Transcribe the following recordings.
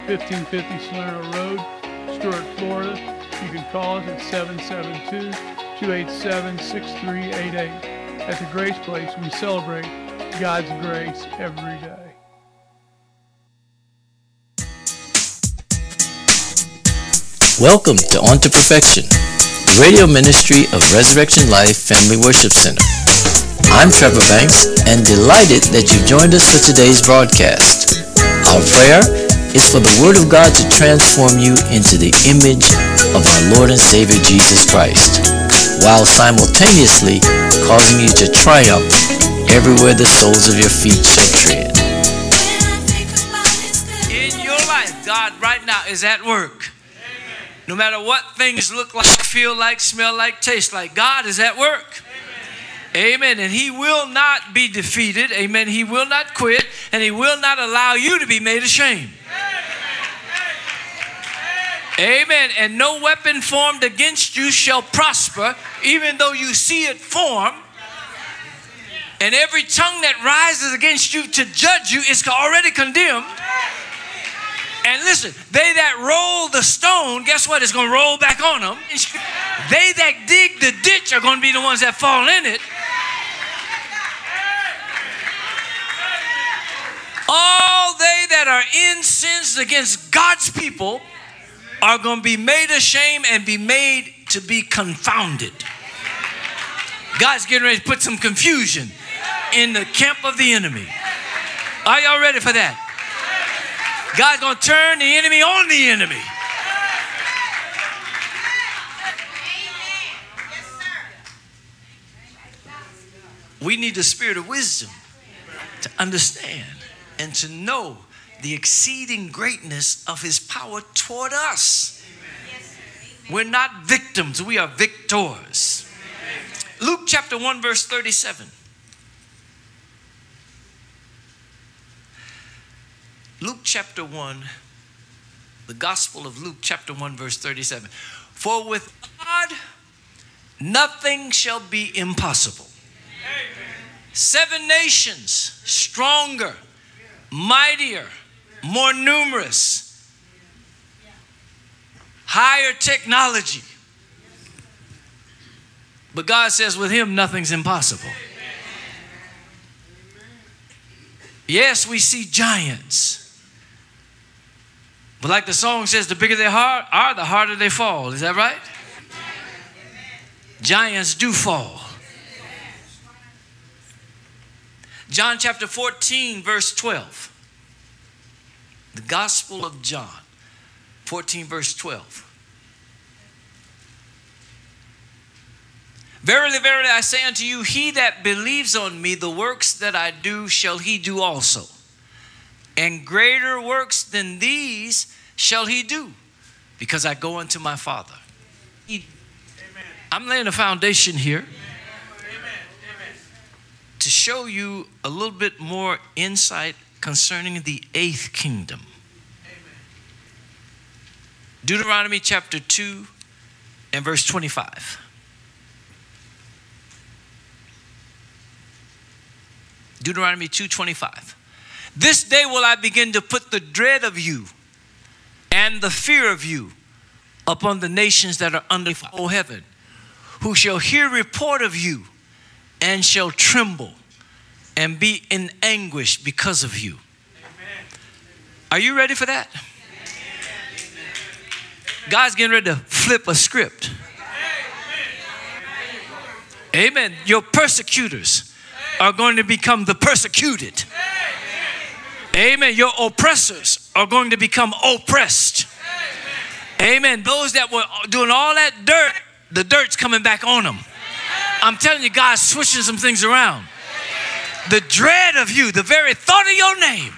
1550 Salerno Road, Stuart, Florida. You can call us at 772-287-6388. At the Grace Place, we celebrate God's grace every day. Welcome to On to Perfection, the radio ministry of Resurrection Life Family Worship Center. I'm Trevor Banks and delighted that you've joined us for today's broadcast. Our prayer is for the Word of God to transform you into the image of our Lord and Savior Jesus Christ, while simultaneously causing you to triumph everywhere the soles of your feet shall tread. In your life, God right now is at work. No matter what things look like, feel like, smell like, taste like, God is at work. Amen. And He will not be defeated. Amen. He will not quit, and He will not allow you to be made ashamed. Amen. And no weapon formed against you shall prosper, even though you see it form. And every tongue that rises against you to judge you is already condemned. And listen, they that roll the stone, guess what? It's going to roll back on them. They that dig the ditch are going to be the ones that fall in it. All they that are incensed against God's people are going to be made ashamed and be made to be confounded. God's getting ready to put some confusion in the camp of the enemy. Are y'all ready for that? God's going to turn the enemy on the enemy. We need the spirit of wisdom to understand and to know the exceeding greatness of His power toward us. We're not victims, we are victors. Luke chapter 1 verse 37. Luke chapter 1, the Gospel of Luke chapter 1 verse 37. For with God nothing shall be impossible. 7 nations stronger, mightier, more numerous, higher technology. But God says with Him nothing's impossible. Yes, we see giants. But like the song says, the bigger they are, the harder they fall. Is that right? Giants do fall. John chapter 14, verse 12. The Gospel of John, 14, verse 12. Verily, verily, I say unto you, he that believes on me, the works that I do shall he do also. And greater works than these shall he do, because I go unto my Father. I'm laying a foundation here to show you a little bit more insight concerning the 8th kingdom. Deuteronomy chapter 2 and verse 25. Deuteronomy 2:25. This day will I begin to put the dread of you and the fear of you upon the nations that are under the heaven, who shall hear report of you and shall tremble and be in anguish because of you. Amen. Are you ready for that? God's getting ready to flip a script. Amen. Your persecutors are going to become the persecuted. Amen. Your oppressors are going to become oppressed. Amen. Those that were doing all that dirt, the dirt's coming back on them. I'm telling you, God's switching some things around. The dread of you, the very thought of your name.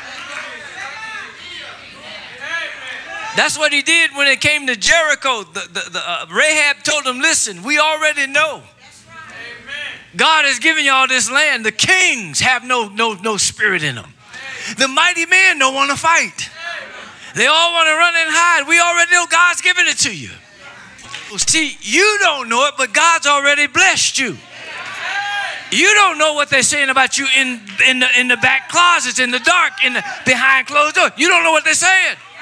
That's what He did when it came to Jericho. Rahab told them, listen, we already know God has given you all this land. The kings have no spirit in them. The mighty men don't want to fight. They all want to run and hide. We already know God's given it to you. See, you don't know it, but God's already blessed you. You don't know what they're saying about you in the back closets, in the dark, behind closed doors. You don't know what they're saying.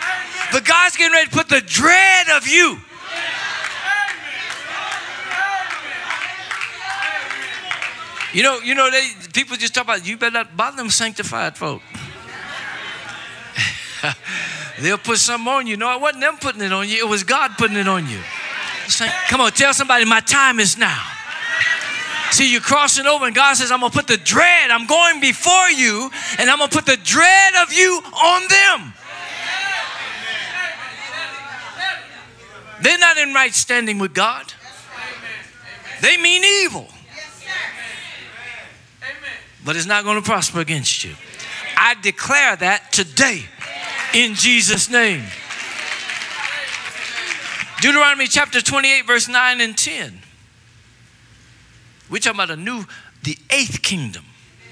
But God's getting ready to put the dread of you. You know, people just talk about, you better not bother them sanctified folk. They'll put something on you. No, it wasn't them putting it on you. It was God putting it on you. Come on, tell somebody, my time is now. See, you're crossing over and God says, I'm going to put the dread. I'm going before you and I'm going to put the dread of you on them. They're not in right standing with God. They mean evil. But it's not going to prosper against you. I declare that today in Jesus' name. Deuteronomy chapter 28, verse 9 and 10. We're talking about the eighth kingdom.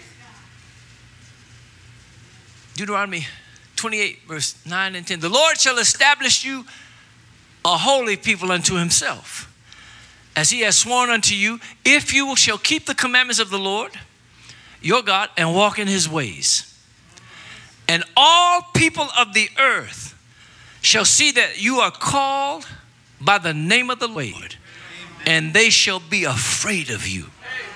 Deuteronomy 28, verse 9 and 10. The Lord shall establish you a holy people unto himself, as he has sworn unto you, if you shall keep the commandments of the Lord your God and walk in his ways. And all people of the earth shall see that you are called by the name of the Lord, and they shall be afraid of you.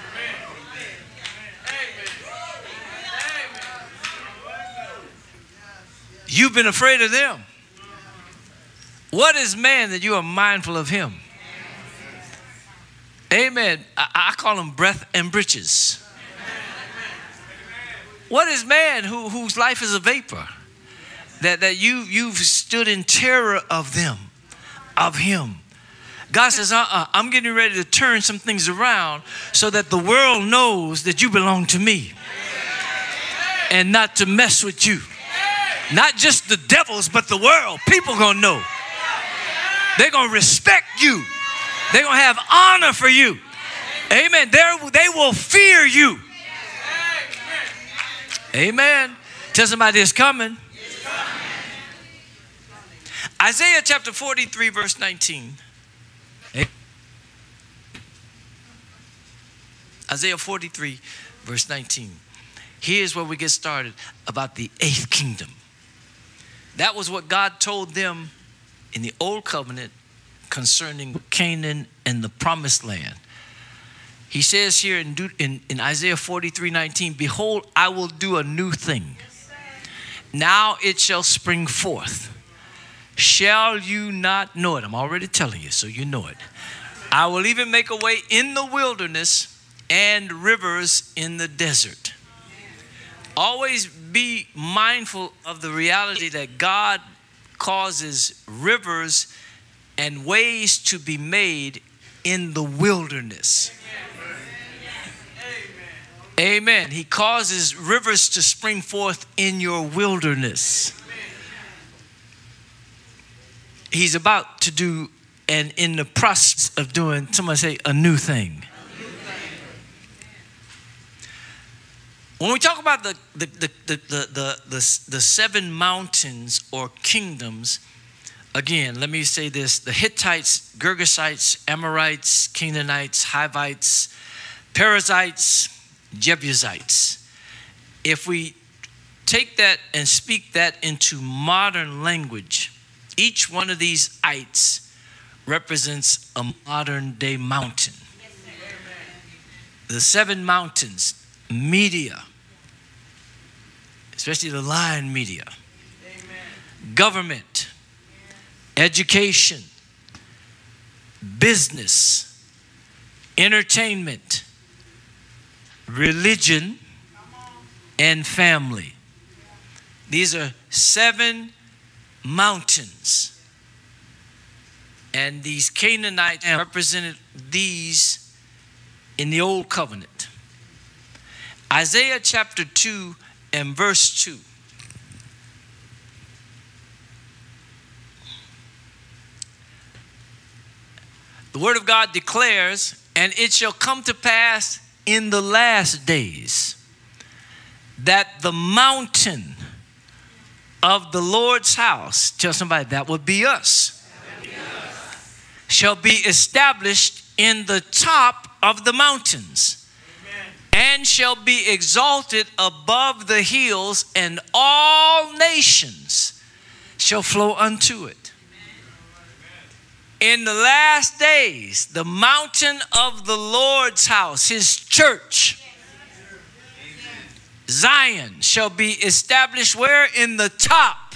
You've been afraid of them. What is man that you are mindful of him? Amen. I call them breath and breeches. What is man whose life is a vapor? That you've stood in terror of them, of him. God says, I'm getting ready to turn some things around so that the world knows that you belong to me and not to mess with you. Not just the devils, but the world. People gonna know. They're gonna respect you. They're gonna have honor for you. Amen. They will fear you. Amen. Tell somebody it's coming. Isaiah chapter 43, verse 19. Isaiah 43, verse 19. Here's where we get started about the eighth kingdom. That was what God told them in the old covenant concerning Canaan and the promised land. He says here in Isaiah 43:19, behold, I will do a new thing. Now it shall spring forth. Shall you not know it? I'm already telling you, so you know it. I will even make a way in the wilderness and rivers in the desert. Always be mindful of the reality that God causes rivers and ways to be made in the wilderness. Amen. He causes rivers to spring forth in your wilderness. He's about to do, and in the process of doing, somebody say, a new thing. When we talk about the seven mountains or kingdoms, again, let me say this: the Hittites, Girgashites, Amorites, Canaanites, Hivites, Perizzites, Jebusites. If we take that and speak that into modern language, each one of these ites represents a modern day mountain. The seven mountains, Media, especially the Lion Media, government, education, business, entertainment, religion, and family. These are seven mountains. And these Canaanites represented these in the old covenant. Isaiah chapter 2 and verse 2. The word of God declares, and it shall come to pass in the last days that the mountain of the Lord's house, tell somebody that would be us, shall be established in the top of the mountains, and shall be exalted above the hills, and all nations shall flow unto it. In the last days, the mountain of the Lord's house, his church, Zion, shall be established where? In the top.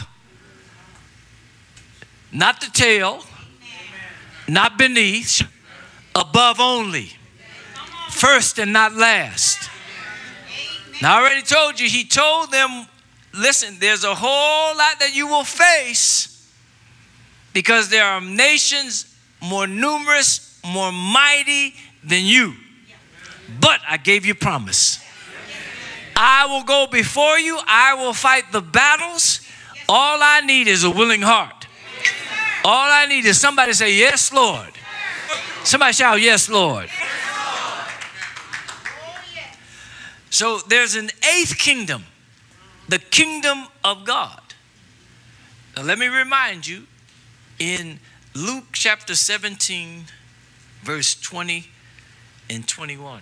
Not the tail, not beneath, above only. First and not last. Now I already told you, he told them, listen, there's a whole lot that you will face because there are nations more numerous, more mighty than you. But I gave you promise. I will go before you. I will fight the battles. All I need is a willing heart. All I need is somebody to say, yes, Lord. Somebody shout, yes, Lord. So there's an eighth kingdom, the kingdom of God. Now let me remind you, in Luke chapter 17, verse 20 and 21.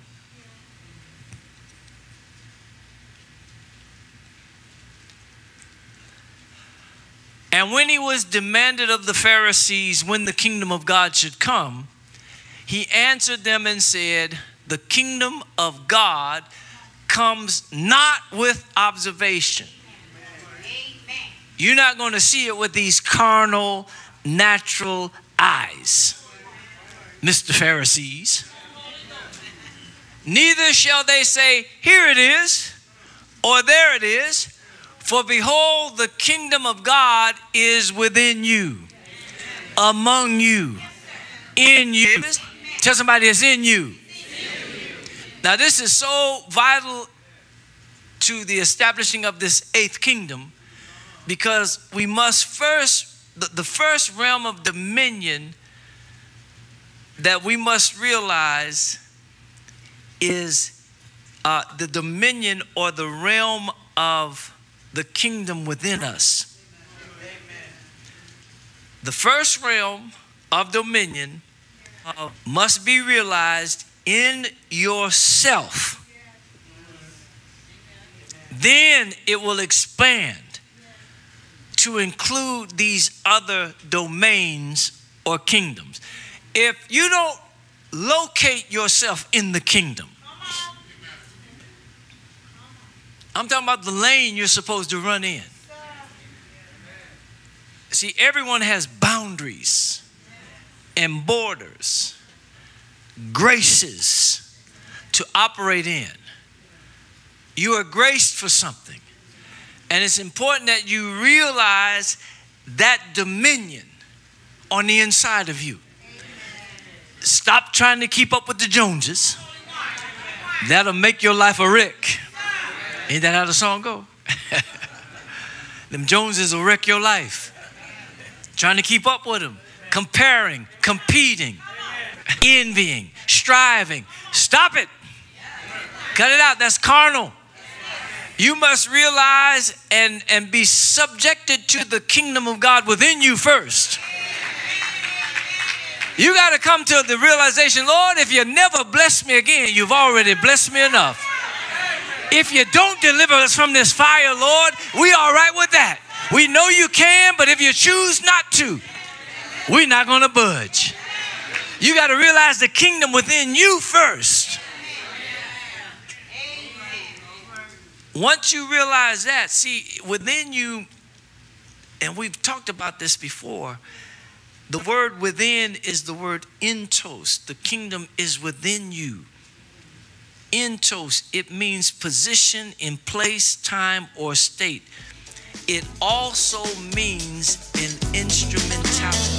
And when he was demanded of the Pharisees when the kingdom of God should come, he answered them and said, the kingdom of God comes not with observation. Amen. You're not going to see it with these carnal, natural eyes, Mr. Pharisees. Neither shall they say, here it is, or there it is. For behold, the kingdom of God is within you, among you, in you. Tell somebody it's in you. Now this is so vital to the establishing of this eighth kingdom because we must first, the first realm of dominion that we must realize is the dominion or the realm of the kingdom within us. The first realm of dominion must be realized in yourself. Then it will expand to include these other domains or kingdoms. If you don't locate yourself in the kingdom, I'm talking about the lane you're supposed to run in. See, everyone has boundaries and borders, graces to operate in. You are graced for something. And it's important that you realize that dominion on the inside of you. Stop trying to keep up with the Joneses. That'll make your life a wreck. Ain't that how the song go? Them Joneses will wreck your life. Trying to keep up with them. Comparing, competing, envying, striving. Stop it. Cut it out. That's carnal. You must realize and be subjected to the kingdom of God within you first. You got to come to the realization, Lord, if you never bless me again, you've already blessed me enough. If you don't deliver us from this fire, Lord, we all right with that. We know you can, but if you choose not to, we're not going to budge. You got to realize the kingdom within you first. Once you realize that, see, within you, and we've talked about this before, the word within is the word entos. The kingdom is within you. Entos, it means position in place, time, or state. It also means an instrumentality.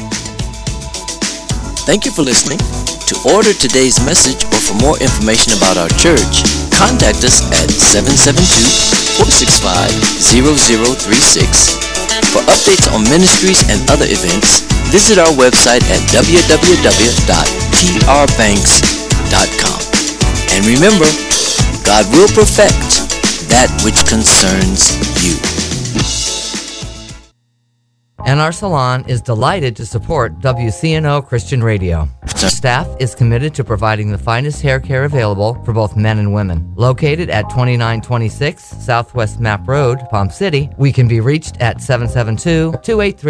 Thank you for listening. To order today's message or for more information about our church, contact us at 772-465-0036. For updates on ministries and other events, visit our website at www.trbanks.com. And remember, God will perfect that which concerns you. And our salon is delighted to support WCNO Christian Radio. Staff is committed to providing the finest hair care available for both men and women. Located at 2926 Southwest Map Road, Palm City, we can be reached at 772-283